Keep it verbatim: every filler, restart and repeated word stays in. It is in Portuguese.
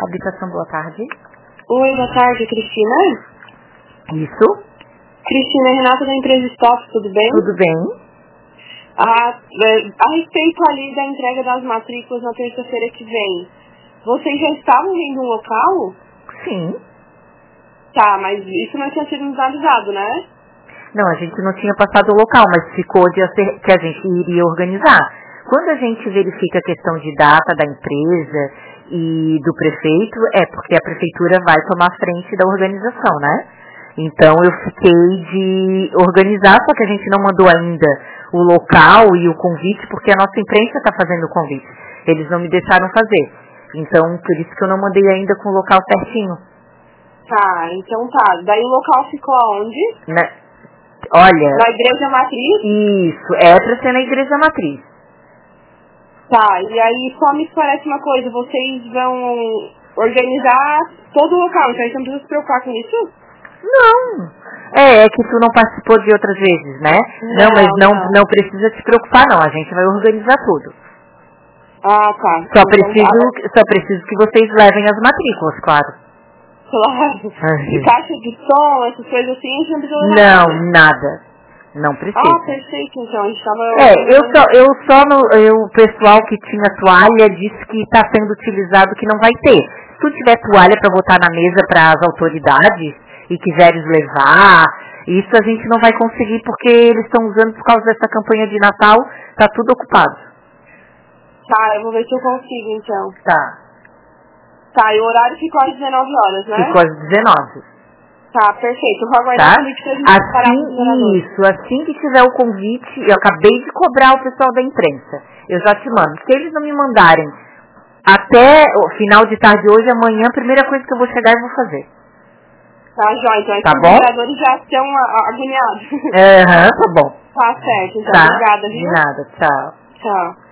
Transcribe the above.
Habitação, boa tarde. Oi, boa tarde, Cristina. Isso. Cristina, Renata da empresa Stop, tudo bem? Tudo bem. A, a respeito ali da entrega das matrículas na terça-feira que vem, vocês já estavam vendo um local? Sim. Tá, mas isso não tinha sido nos avisado, né? Não, a gente não tinha passado o local, mas ficou de ser, que a gente iria organizar. Quando a gente verifica a questão de data da empresa e do prefeito, é porque a prefeitura vai tomar frente da organização, né? Então eu fiquei de organizar, só que a gente não mandou ainda o local e o convite, porque a nossa imprensa está fazendo o convite. Eles não me deixaram fazer. Então, por isso que eu não mandei ainda com o local certinho. Tá, então tá. Daí o local ficou aonde? Na, olha... Na Igreja Matriz? Isso, é pra ser na Igreja Matriz. Tá, e aí só me esclarece uma coisa, vocês vão organizar todo o local, então a gente não precisa se preocupar com isso? Não. É, é que tu não participou de outras vezes, né? Não, Não, mas não, não. não precisa te preocupar, não. A gente vai organizar tudo. Ah, tá. Só Então, preciso, tá. só preciso que vocês levem as matrículas, claro. Claro. E caixa de som, essas coisas assim, a gente não precisa levar Não, nada. nada. Não precisa. Ah, perfeito, então. A gente tava... É, eu só, eu só no, eu, o pessoal que tinha toalha disse que está sendo utilizado, que não vai ter. Se tu tiver toalha para botar na mesa para as autoridades e quiseres levar, isso a gente não vai conseguir porque eles estão usando por causa dessa campanha de Natal, tá tudo ocupado. Tá, eu vou ver se eu consigo, então. Tá. Tá, e o horário ficou às dezenove horas, né? Ficou às dezenove. Tá, perfeito. Eu vou aguardar Tá? o convite pra gente preparar Assim, os moradores. isso, assim que tiver o convite, eu acabei de cobrar o pessoal da imprensa. Eu já te mando. Se eles não me mandarem até o final de tarde hoje, amanhã, a primeira coisa que eu vou chegar e vou fazer. Tá, Jó, então Tá esses bom? moradores já estão a- agoniados. Aham, tá bom. Tá certo, então. Tá? Obrigada, De viu? nada, tchau. Tchau.